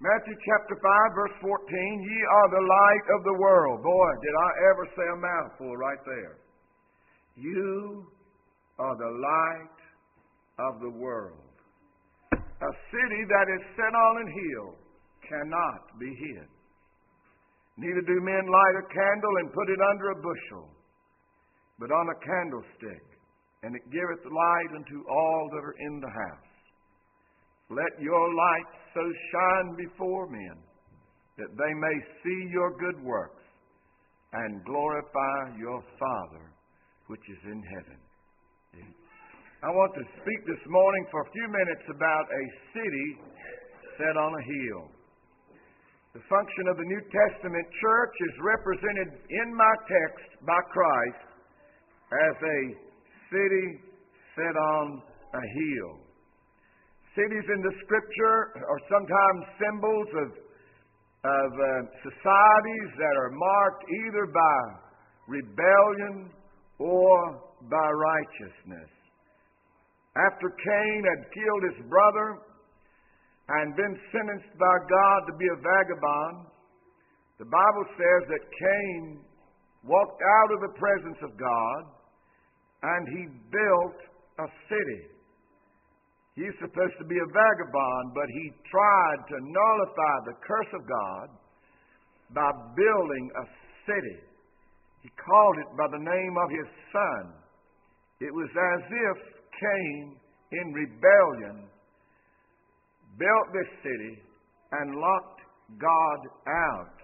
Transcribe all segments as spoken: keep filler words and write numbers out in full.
Matthew chapter five, verse fourteen, ye are the light of the world. Boy, did I ever say a mouthful right there. You are the light of the world. A city that is set on an hill cannot be hid. Neither do men light a candle and put it under a bushel, but on a candlestick, and it giveth light unto all that are in the house. Let your light so shine before men, that they may see your good works, and glorify your Father which is in heaven. I want to speak this morning for a few minutes about a city set on a hill. The function of the New Testament church is represented in my text by Christ as a city set on a hill. Cities in the Scripture are sometimes symbols of, of uh, societies that are marked either by rebellion or by righteousness. After Cain had killed his brother and been sentenced by God to be a vagabond, the Bible says that Cain walked out of the presence of God and he built a city. He's supposed to be a vagabond, but he tried to nullify the curse of God by building a city. He called it by the name of his son. It was as if Cain, in rebellion, built this city and locked God out.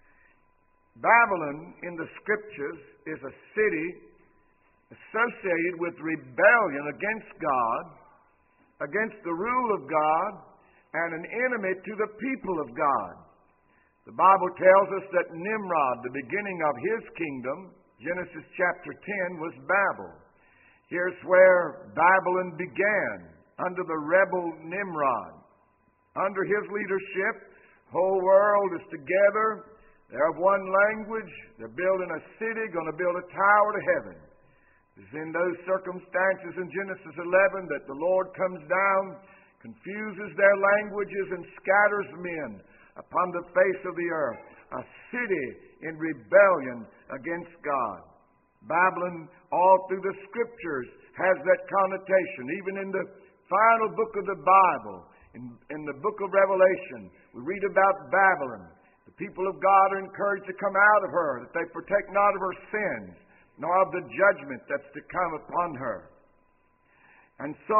Babylon in the Scriptures is a city associated with rebellion against God, against the rule of God, and an enemy to the people of God. The Bible tells us that Nimrod, the beginning of his kingdom, Genesis chapter ten, was Babel. Here's where Babylon began, under the rebel Nimrod. Under his leadership, the whole world is together. They have one language. They're building a city, going to build a tower to heaven. It's in those circumstances in Genesis eleven that the Lord comes down, confuses their languages, and scatters men upon the face of the earth. A city in rebellion against God. Babylon, all through the Scriptures, has that connotation. Even in the final book of the Bible, in, in the book of Revelation, we read about Babylon. The people of God are encouraged to come out of her, that they partake not of her sins, nor of the judgment that's to come upon her. And so,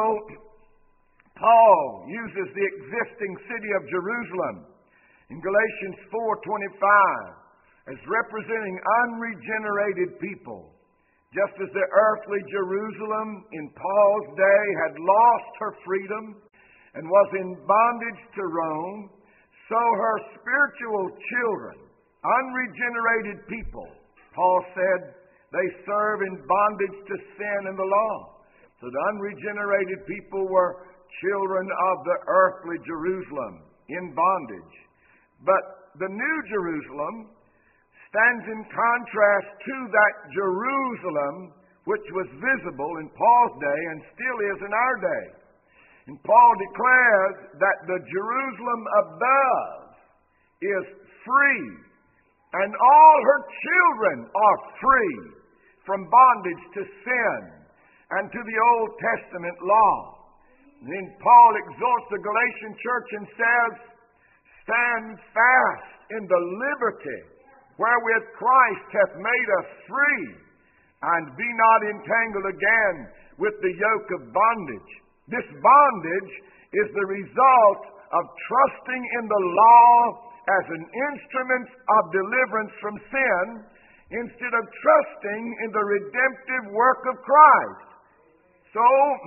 Paul uses the existing city of Jerusalem in Galatians four twenty-five as representing unregenerated people. Just as the earthly Jerusalem in Paul's day had lost her freedom and was in bondage to Rome, so her spiritual children, unregenerated people, Paul said, they serve in bondage to sin and the law. So the unregenerated people were children of the earthly Jerusalem in bondage. But the New Jerusalem stands in contrast to that Jerusalem which was visible in Paul's day and still is in our day. And Paul declares that the Jerusalem above is free, and all her children are free from bondage to sin and to the Old Testament law. And then Paul exhorts the Galatian church and says, stand fast in the liberty wherewith Christ hath made us free, and be not entangled again with the yoke of bondage. This bondage is the result of trusting in the law as an instrument of deliverance from sin, instead of trusting in the redemptive work of Christ. So,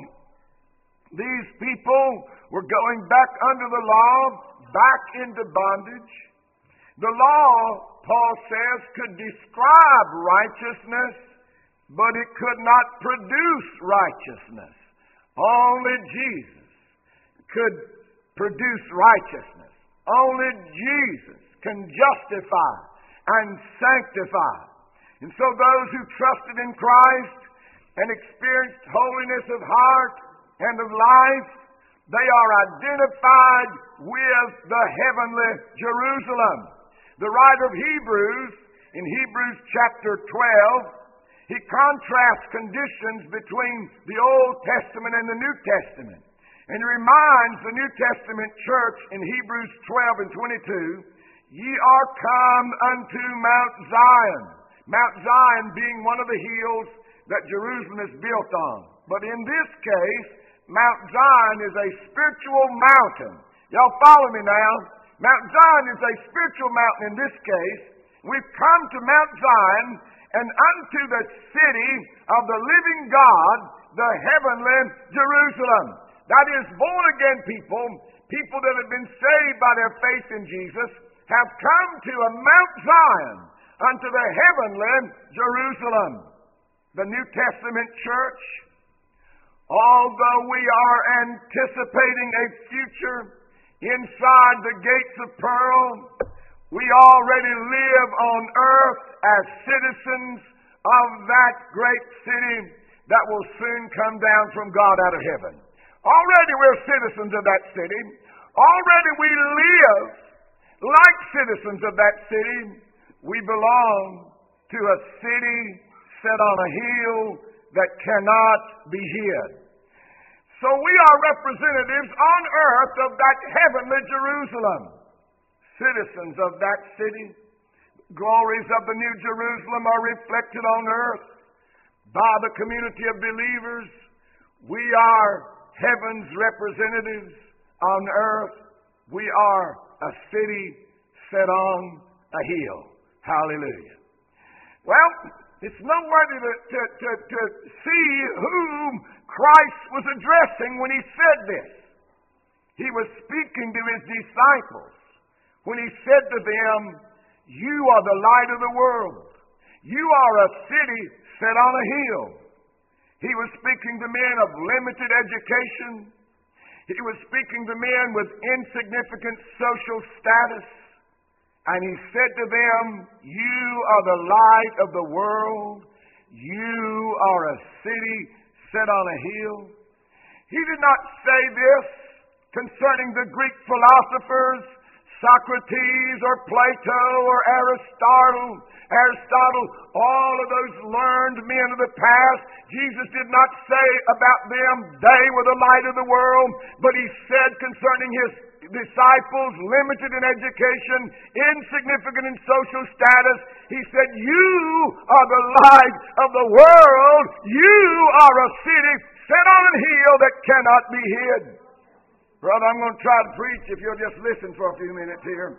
these people were going back under the law, back into bondage. The law, Paul says, could describe righteousness, but it could not produce righteousness. Only Jesus could produce righteousness. Only Jesus can justify and sanctify. And so those who trusted in Christ and experienced holiness of heart and of life, They are identified with the heavenly Jerusalem. The writer of Hebrews, in Hebrews chapter twelve, he contrasts conditions between the Old Testament and the New Testament. And he reminds the New Testament church in Hebrews twelve and twenty-two, ye are come unto Mount Zion. Mount Zion being one of the hills that Jerusalem is built on. But in this case, Mount Zion is a spiritual mountain. Y'all follow me now? Mount Zion is a spiritual mountain in this case. We've come to Mount Zion and unto the city of the living God, the heavenly Jerusalem. That is, born-again people, people that have been saved by their faith in Jesus, have come to a Mount Zion, unto the heavenly Jerusalem. The New Testament church, although we are anticipating a future inside the gates of pearl, we already live on earth as citizens of that great city that will soon come down from God out of heaven. Already we're citizens of that city. Already we live like citizens of that city. We belong to a city set on a hill that cannot be hid. So we are representatives on earth of that heavenly Jerusalem. Citizens of that city. Glories of the New Jerusalem are reflected on earth by the community of believers. We are heaven's representatives on earth. We are a city set on a hill. Hallelujah. Well, it's noteworthy to, to, to, to see whom Christ was addressing when he said this. He was speaking to his disciples when he said to them, you are the light of the world. You are a city set on a hill. He was speaking to men of limited education. He was speaking to men with insignificant social status. And he said to them, you are the light of the world. You are a city set on a hill. He did not say this concerning the Greek philosophers, Socrates or Plato or Aristotle. Aristotle, all of those learned men of the past, Jesus did not say about them, they were the light of the world, but he said concerning his disciples, limited in education, insignificant in social status, he said, you are the light of the world. You are a city set on a hill that cannot be hid. Brother, I'm going to try to preach if you'll just listen for a few minutes here.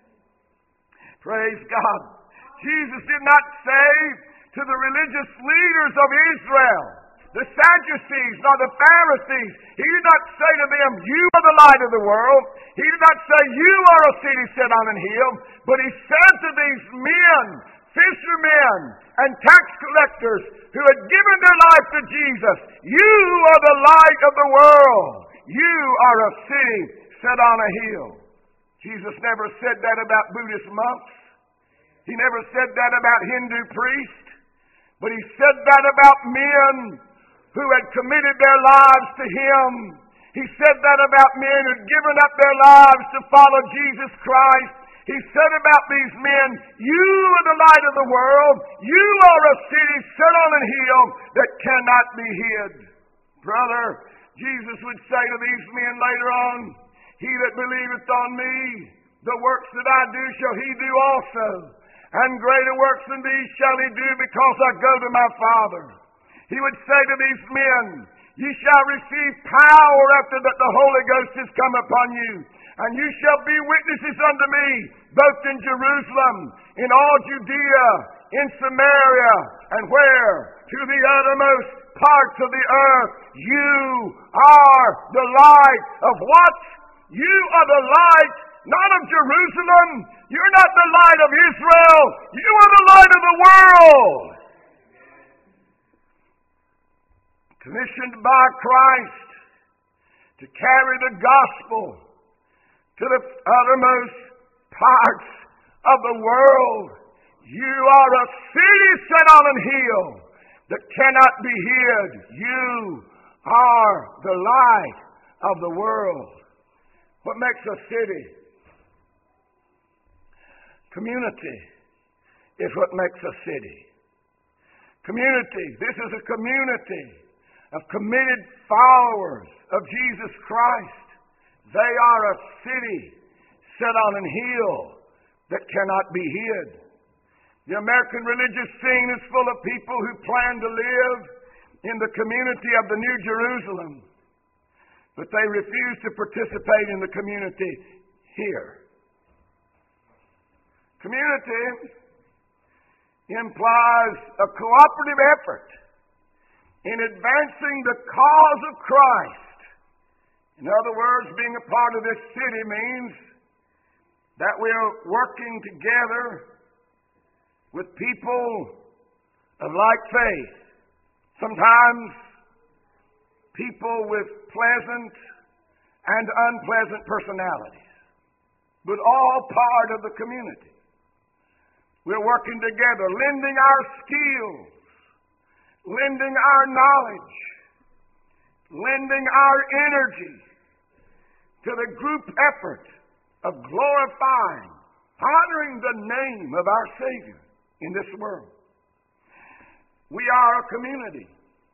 Praise God. Jesus did not say to the religious leaders of Israel, the Sadducees, nor the Pharisees, he did not say to them, you are the light of the world. He did not say, you are a city set on a hill. But he said to these men, fishermen and tax collectors who had given their life to Jesus, you are the light of the world. You are a city set on a hill. Jesus never said that about Buddhist monks. He never said that about Hindu priests. But he said that about men who had committed their lives to him. He said that about men who had given up their lives to follow Jesus Christ. He said about these men, you are the light of the world. You are a city set on a hill that cannot be hid. Brother, Jesus would say to these men later on, he that believeth on me, the works that I do shall he do also. And greater works than these shall he do, because I go to my Father. He would say to these men, ye shall receive power after that the Holy Ghost is come upon you. And you shall be witnesses unto me, both in Jerusalem, in all Judea, in Samaria, and where? To the uttermost parts of the earth. You are the light of what? You are the light, not of Jerusalem. You're not the light of Israel. You are the light of the world. Commissioned by Christ to carry the gospel to the uttermost parts of the world. You are a city set on a hill that cannot be hid. You are the light of the world. What makes a city? Community is what makes a city. Community. This is a community of committed followers of Jesus Christ. They are a city set on an hill that cannot be hid. The American religious scene is full of people who plan to live in the community of the New Jerusalem, but they refuse to participate in the community here. Community implies a cooperative effort in advancing the cause of Christ. In other words, being a part of this city means that we are working together with people of like faith. Sometimes people with pleasant and unpleasant personalities, but all part of the community. We're working together, lending our skills, lending our knowledge, lending our energy to the group effort of glorifying, honoring the name of our Savior in this world. We are a community,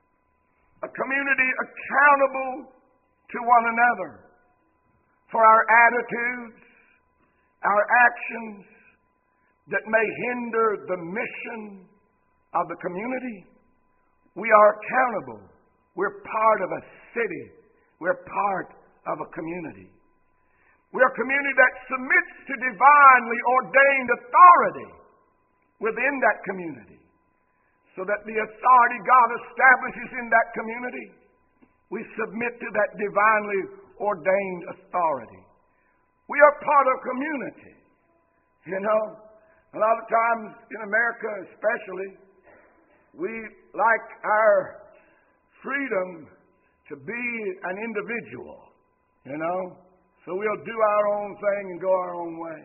a community accountable to one another for our attitudes, our actions that may hinder the mission of the community. We are accountable. We're part of a city. We're part of a community. We're a community that submits to divinely ordained authority within that community, so that the authority God establishes in that community, we submit to that divinely ordained authority. We are part of community. You know, a lot of times in America especially, we like our freedom to be an individual, you know. So we'll do our own thing and go our own way.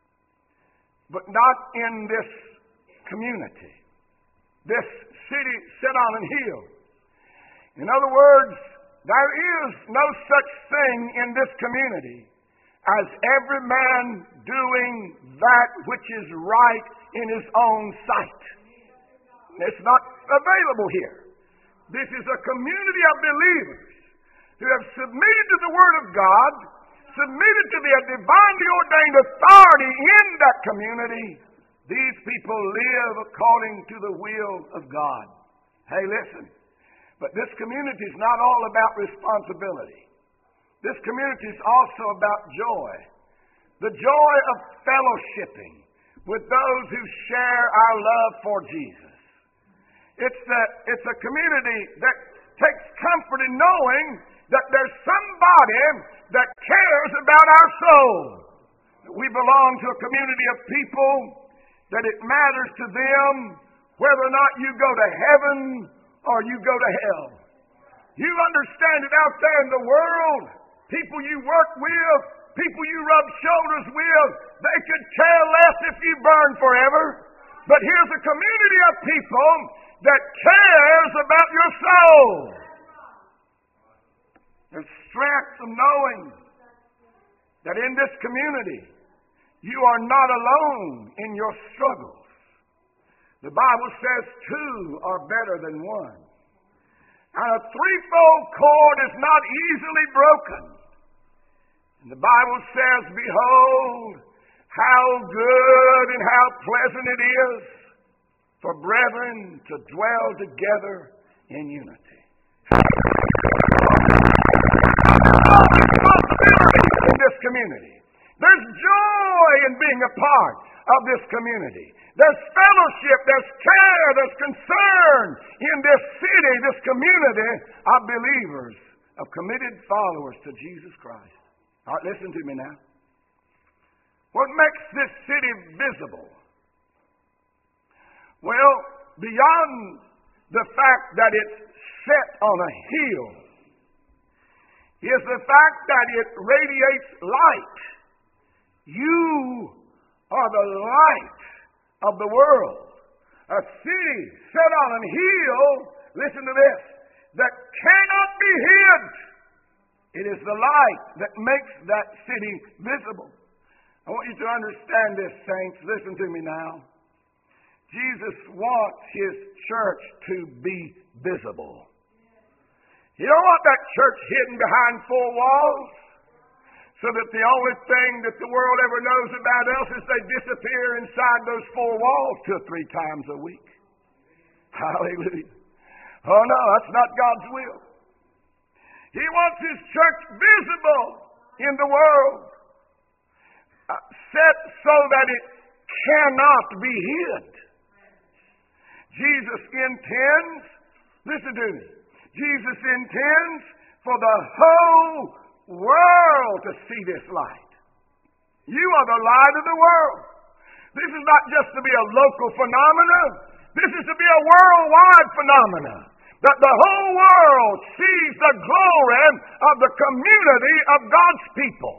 But not in this community, this city set on a hill. In other words, there is no such thing in this community as every man doing that which is right in his own sight. It's not available here. This is a community of believers who have submitted to the Word of God, submitted to the divinely ordained authority in that community. These people live according to the will of God. Hey, listen, but this community is not all about responsibility. This community is also about joy. The joy of fellowshipping with those who share our love for Jesus. It's a, it's a community that takes comfort in knowing that there's somebody that cares about our soul. We belong to a community of people that it matters to them whether or not you go to heaven or you go to hell. You understand it out there in the world. People you work with, people you rub shoulders with, they could care less if you burn forever. But here's a community of people that cares about your soul. There's strength of knowing that in this community you are not alone in your struggles. The Bible says two are better than one. And a threefold cord is not easily broken. And the Bible says, behold, how good and how pleasant it is for brethren to dwell together in unity. In this community. There's joy in being a part of this community. There's fellowship, there's care, there's concern in this city, this community of believers, of committed followers to Jesus Christ. All right, listen to me now. What makes this city visible? Well, beyond the fact that it's set on a hill, is the fact that it radiates light. You are the light of the world. A city set on a hill, listen to this, that cannot be hid. It is the light that makes that city visible. I want you to understand this, saints. Listen to me now. Jesus wants His church to be visible. You don't want that church hidden behind four walls so that the only thing that the world ever knows about us is they disappear inside those four walls two or three times a week. Hallelujah. Oh no, that's not God's will. He wants His church visible in the world, uh, set so that it cannot be hid. Jesus intends, listen to me, Jesus intends for the whole world to see this light. You are the light of the world. This is not just to be a local phenomenon. This is to be a worldwide phenomenon. That the whole world sees the glory of the community of God's people.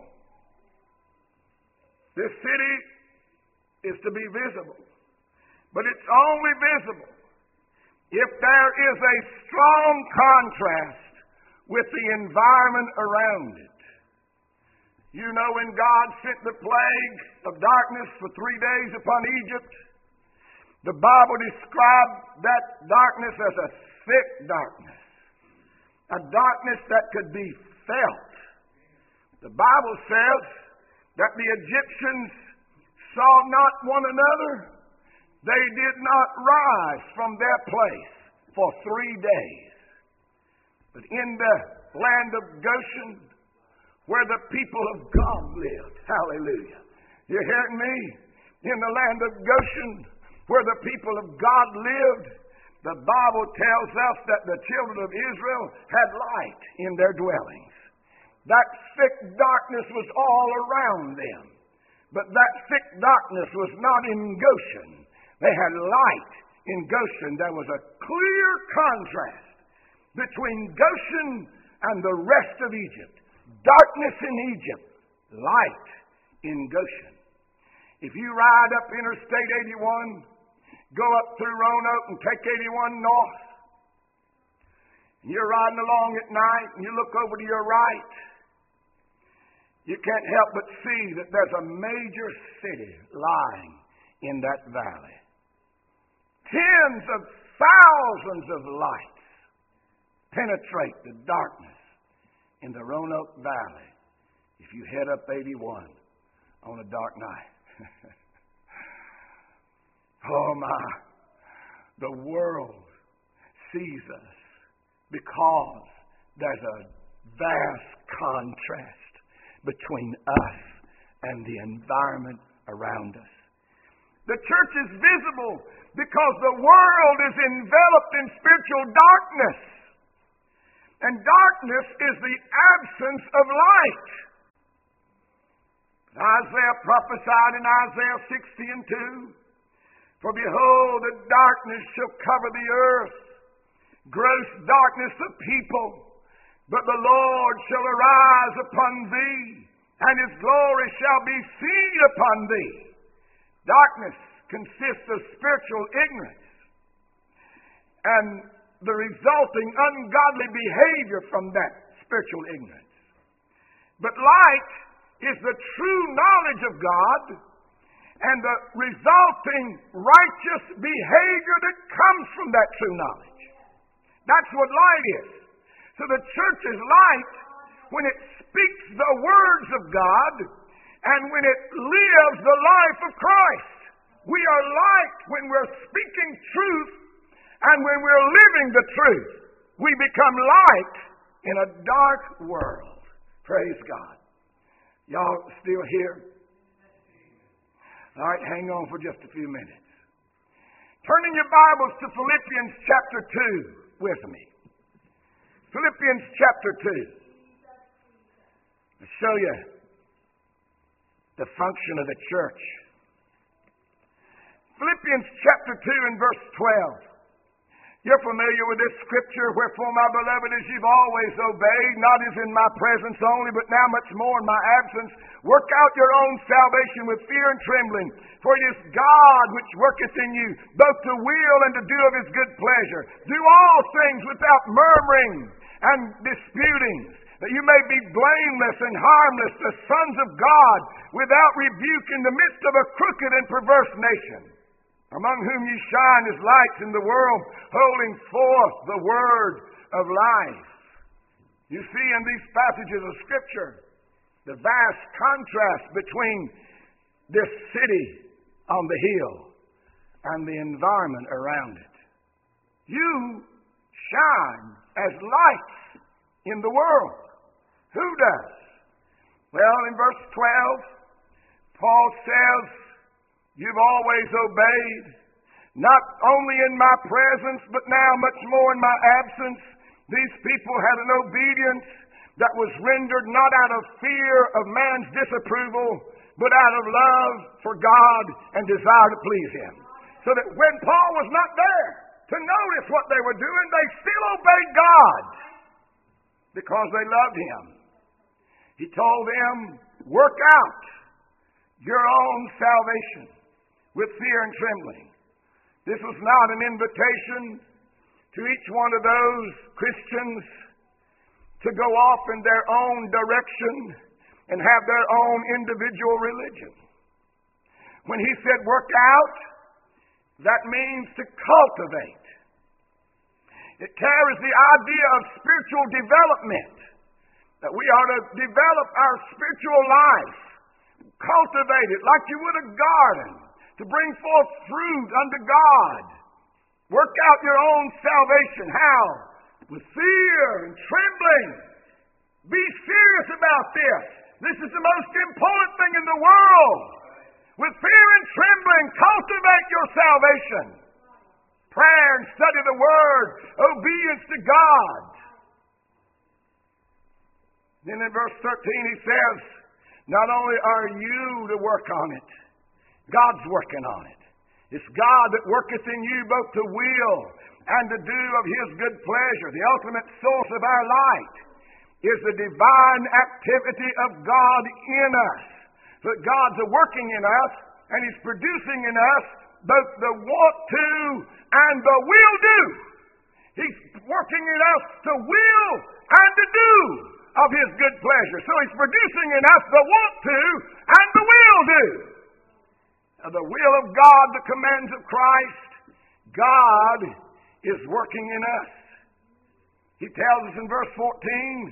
This city is to be visible. But it's only visible if there is a strong contrast with the environment around it. You know, when God sent the plague of darkness for three days upon Egypt, the Bible described that darkness as a thick darkness, a darkness that could be felt. The Bible says that the Egyptians saw not one another. They did not rise from their place for three days. But in the land of Goshen, where the people of God lived, hallelujah. You hearing me? In the land of Goshen, where the people of God lived, the Bible tells us that the children of Israel had light in their dwellings. That thick darkness was all around them. But that thick darkness was not in Goshen. They had light in Goshen. There was a clear contrast between Goshen and the rest of Egypt. Darkness in Egypt, light in Goshen. If you ride up Interstate eighty-one, go up through Roanoke and take eighty-one north, and you're riding along at night and you look over to your right, you can't help but see that there's a major city lying in that valley. Tens of thousands of lights penetrate the darkness in the Roanoke Valley if you head up eighty-one on a dark night. Oh my, the world sees us because there's a vast contrast between us and the environment around us. The church is visible because the world is enveloped in spiritual darkness. And darkness is the absence of light. Isaiah prophesied in Isaiah sixty and two, for behold, the darkness shall cover the earth, gross darkness of people, but the Lord shall arise upon thee, and His glory shall be seen upon thee. Darkness consists of spiritual ignorance and the resulting ungodly behavior from that spiritual ignorance. But light is the true knowledge of God and the resulting righteous behavior that comes from that true knowledge. That's what light is. So the church is light when it speaks the words of God and when it lives the life of Christ. We are light when we're speaking truth and when we're living the truth. We become light in a dark world. Praise God. Y'all still here? All right, hang on for just a few minutes. Turn in your Bibles to Philippians chapter two with me. Philippians chapter two. I'll show you the function of the church. Philippians chapter two and verse twelve. You're familiar with this scripture, wherefore, my beloved, as you've always obeyed, not as in my presence only, but now much more in my absence, work out your own salvation with fear and trembling. For it is God which worketh in you, both to will and to do of His good pleasure. Do all things without murmuring and disputings, that you may be blameless and harmless, the sons of God, without rebuke in the midst of a crooked and perverse nation, among whom ye shine as lights in the world, holding forth the word of life. You see in these passages of Scripture the vast contrast between this city on the hill and the environment around it. You shine as lights in the world. Who does? Well, in verse twelve, Paul says, you've always obeyed, not only in my presence, but now much more in my absence. These people had an obedience that was rendered not out of fear of man's disapproval, but out of love for God and desire to please Him. So that when Paul was not there to notice what they were doing, they still obeyed God because they loved Him. He told them, work out your own salvation with fear and trembling. This was not an invitation to each one of those Christians to go off in their own direction and have their own individual religion. When he said work out, that means to cultivate. It carries the idea of spiritual development, that we are to develop our spiritual life, cultivate it like you would a garden, to bring forth fruit unto God. Work out your own salvation. How? With fear and trembling. Be serious about this. This is the most important thing in the world. With fear and trembling, cultivate your salvation. Prayer and study the Word. Obedience to God. Then in verse thirteen he says, not only are you to work on it, God's working on it. It's God that worketh in you both to will and to do of His good pleasure. The ultimate source of our light is the divine activity of God in us. So that God's a working in us, and He's producing in us both the want to and the will do. He's working in us to will and to do of His good pleasure. So He's producing in us the want to and the will do. Now, the will of God, the commands of Christ, God is working in us. He tells us in verse fourteen,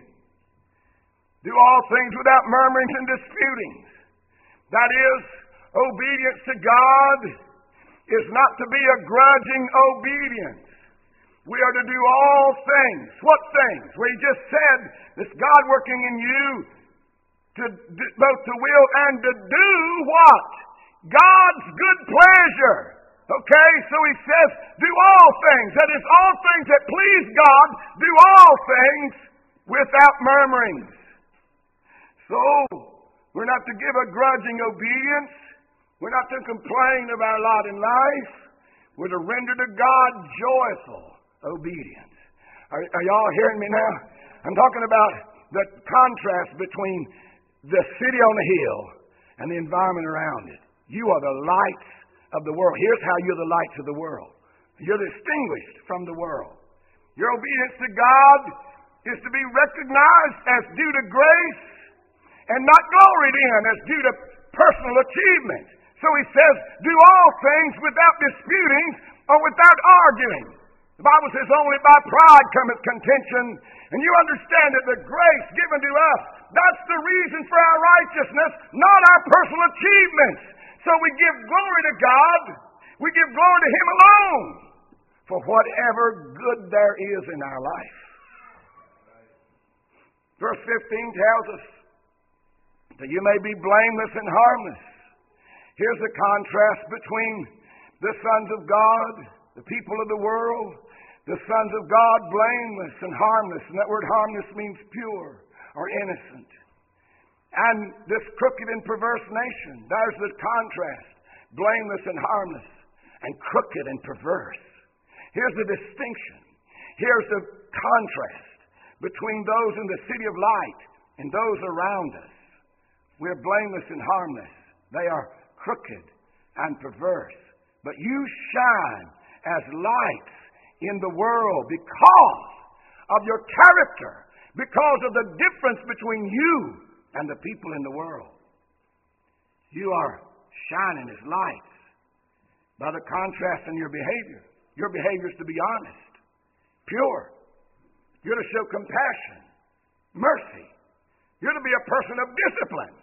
do all things without murmurings and disputings. That is, obedience to God is not to be a grudging obedience. We are to do all things. What things? Well, He just said, this God working in you to do, both to will and to do what? God's good pleasure. Okay, so He says, do all things. That is, all things that please God, do all things without murmurings. So, we're not to give a grudging obedience. We're not to complain of our lot in life. We're to render to God joyful obedience. Are, are y'all hearing me now? I'm talking about the contrast between the city on the hill and the environment around it. You are the lights of the world. Here's how you're the lights of the world. You're distinguished from the world. Your obedience to God is to be recognized as due to grace and not gloried in as due to personal achievement. So he says, do all things without disputing or without arguing. The Bible says only by pride cometh contention. And you understand that the grace given to us, that's the reason for our righteousness, not our personal achievements. So we give glory to God. We give glory to Him alone for whatever good there is in our life. Verse fifteen tells us that you may be blameless and harmless. Here's the contrast between the sons of God, the people of the world, the sons of God, blameless and harmless. And that word harmless means pure or innocent. And this crooked and perverse nation, there's the contrast. Blameless and harmless, and crooked and perverse. Here's the distinction. Here's the contrast between those in the city of light and those around us. We're blameless and harmless. They are crooked and perverse. But you shine as lights in the world because of your character, because of the difference between you and the people in the world. You are shining as lights by the contrast in your behavior. Your behavior is to be honest, pure. You're to show compassion, mercy. You're to be a person of discipline.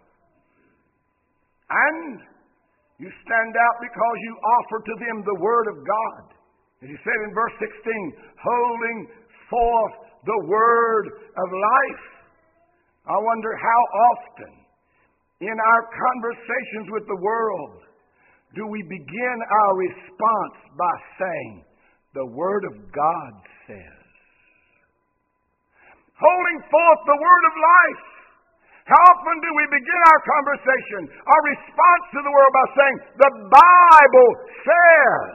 And you stand out because you offer to them the Word of God. As he said in verse sixteen, holding forth the Word of life. I wonder how often in our conversations with the world do we begin our response by saying, the Word of God says. Holding forth the Word of life. How often do we begin our conversation, our response to the world by saying, the Bible says.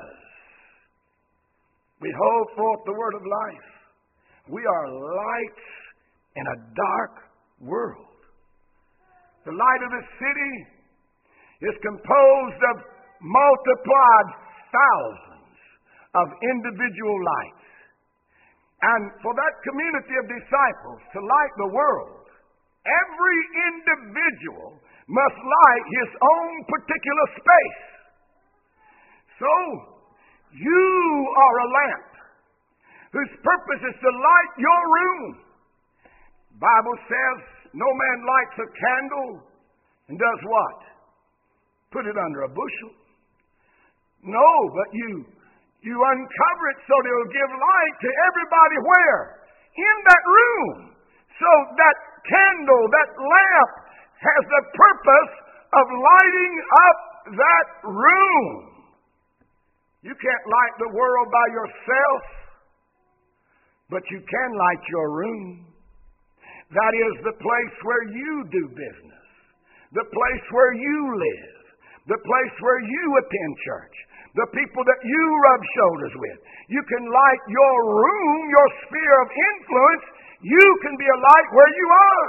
We hold forth the Word of life. We are lights in a dark world. The light of the city is composed of multiplied thousands of individual lights. And for that community of disciples to light the world, every individual must light his own particular space. So, you are a lamp whose purpose is to light your room. The Bible says no man lights a candle and does what? Put it under a bushel. No, but you you uncover it so that it'll give light to everybody where? In that room. So that candle, that lamp, has the purpose of lighting up that room. You can't light the world by yourself, but you can light your room. That is the place where you do business, the place where you live, the place where you attend church, the people that you rub shoulders with. You can light your room, your sphere of influence. You can be a light where you are.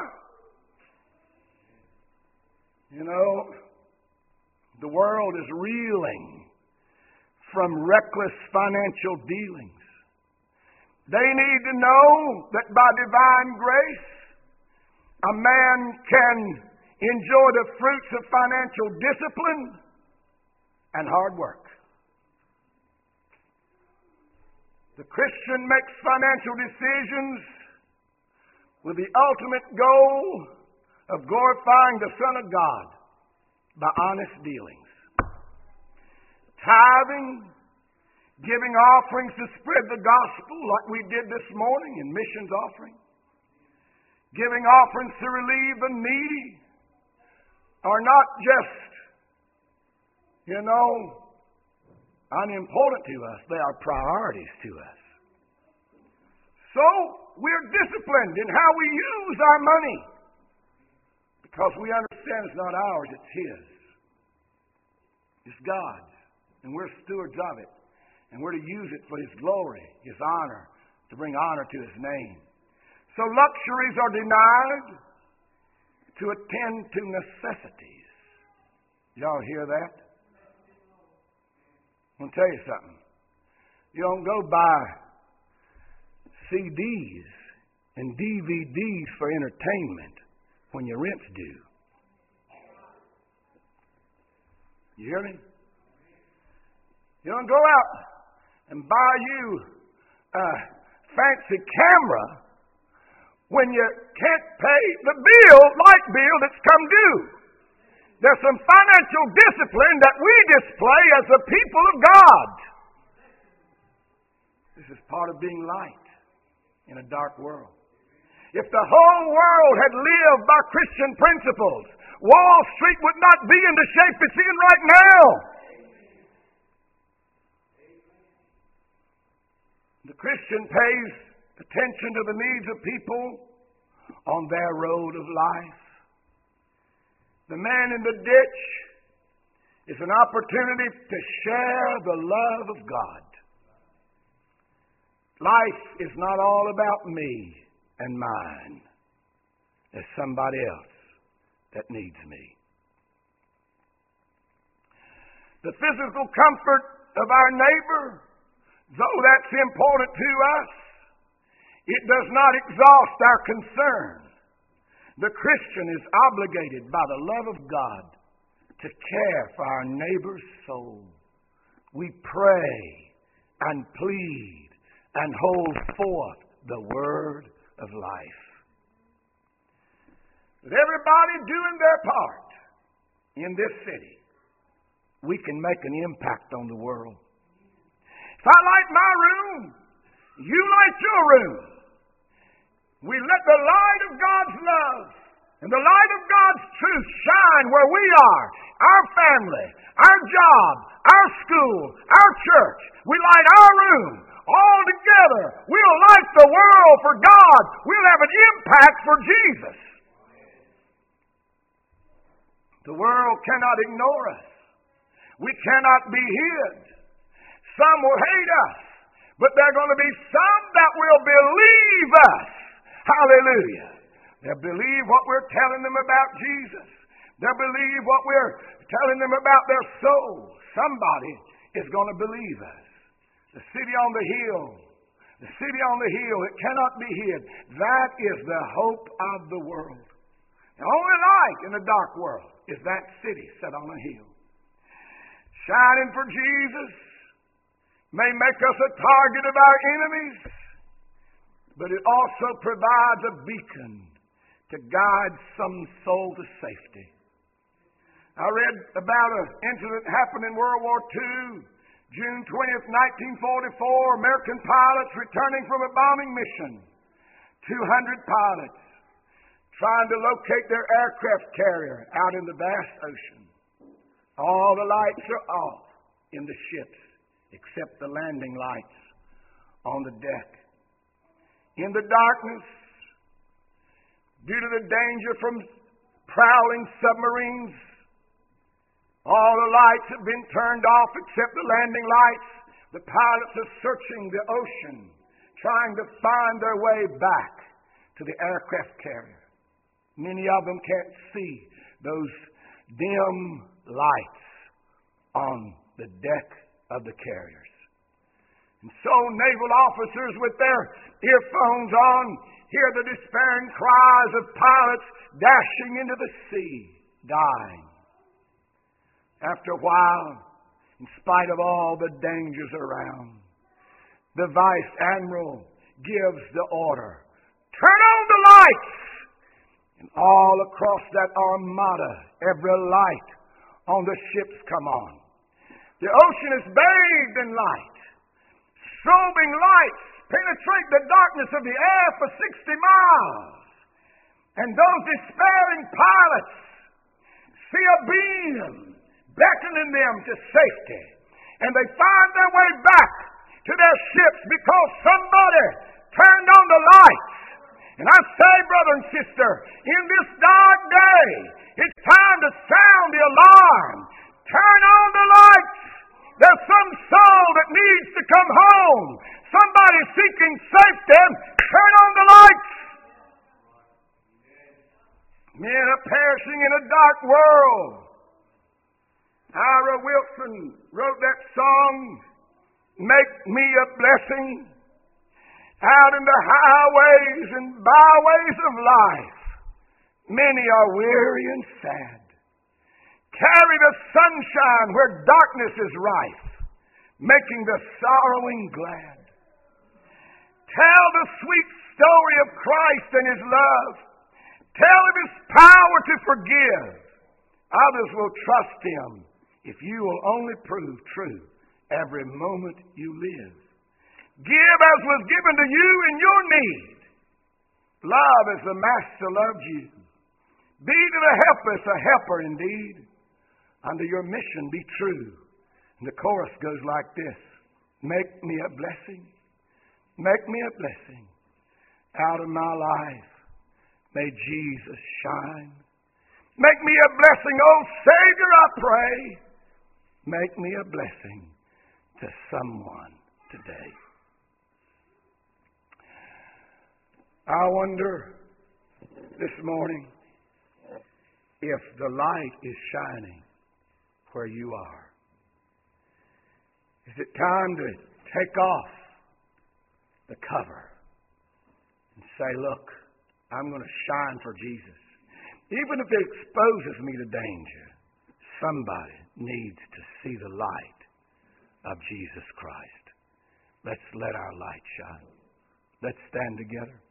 You know, the world is reeling from reckless financial dealings. They need to know that by divine grace, a man can enjoy the fruits of financial discipline and hard work. The Christian makes financial decisions with the ultimate goal of glorifying the Son of God by honest dealings. Tithing, giving offerings to spread the gospel like we did this morning in missions offering, giving offerings to relieve the needy are not just, you know, unimportant to us. They are priorities to us. So, we're disciplined in how we use our money because we understand it's not ours, it's His. It's God's. And we're stewards of it. And we're to use it for His glory, His honor, to bring honor to His name. So luxuries are denied to attend to necessities. Y'all hear that? I'm going to tell you something. You don't go buy C Ds and D V Ds for entertainment when your rent's due. You hear me? You don't go out and buy you a fancy camera when you can't pay the bill, light bill that's come due. There's some financial discipline that we display as the people of God. This is part of being light in a dark world. If the whole world had lived by Christian principles, Wall Street would not be in the shape it's in right now. The Christian pays attention to the needs of people on their road of life. The man in the ditch is an opportunity to share the love of God. Life is not all about me and mine. There's somebody else that needs me. The physical comfort of our neighbor, though that's important to us, It does not exhaust our concern. The Christian is obligated by the love of God to care for our neighbor's soul. We pray and plead and hold forth the word of life. With everybody doing their part in this city, we can make an impact on the world. If I light my room, you light your room. We let the light of God's love and the light of God's truth shine where we are, our family, our job, our school, our church. We light our room. All together, we'll light the world for God. We'll have an impact for Jesus. The world cannot ignore us. We cannot be hid. Some will hate us, but there are going to be some that will believe us. Hallelujah. They'll believe what we're telling them about Jesus. They'll believe what we're telling them about their soul. Somebody is going to believe us. The city on the hill, the city on the hill, it cannot be hid. That is the hope of the world. The only light in the dark world is that city set on a hill. Shining for Jesus may make us a target of our enemies, but it also provides a beacon to guide some soul to safety. I read about an incident happened in World War Two, June twentieth, nineteen forty-four. American pilots returning from a bombing mission. two hundred pilots trying to locate their aircraft carrier out in the vast ocean. All the lights are off in the ships except the landing lights on the deck. In the darkness, due to the danger from prowling submarines, all the lights have been turned off except the landing lights. The pilots are searching the ocean, trying to find their way back to the aircraft carrier. Many of them can't see those dim lights on the deck of the carriers. And so naval officers with their earphones on hear the despairing cries of pilots dashing into the sea, dying. After a while, in spite of all the dangers around, the Vice Admiral gives the order, "Turn on the lights!" And all across that armada, every light on the ships come on. The ocean is bathed in light. Strobing lights penetrate the darkness of the air for sixty miles. And those despairing pilots see a beam beckoning them to safety. And they find their way back to their ships because somebody turned on the lights. And I say, brother and sister, in this dark day, it's time to sound the alarm. Turn on the lights. There's some soul that needs to come home. Somebody seeking safety. Turn on the lights. Men are perishing in a dark world. Ira Wilson wrote that song, "Make Me a Blessing." Out in the highways and byways of life, many are weary and sad. Carry the sunshine where darkness is rife, making the sorrowing glad. Tell the sweet story of Christ and His love. Tell of His power to forgive. Others will trust Him if you will only prove true every moment you live. Give as was given to you in your need. Love as the Master loved you. Be to the helpless a helper indeed. Unto your mission be true. And the chorus goes like this. Make me a blessing. Make me a blessing. Out of my life may Jesus shine. Make me a blessing, oh Savior, I pray. Make me a blessing to someone today. I wonder this morning if the light is shining where you are. Is it time to take off the cover say, look, I'm going to shine for Jesus. Even if it exposes me to danger, somebody needs to see the light of Jesus Christ. Let's let our light shine. Let's stand together.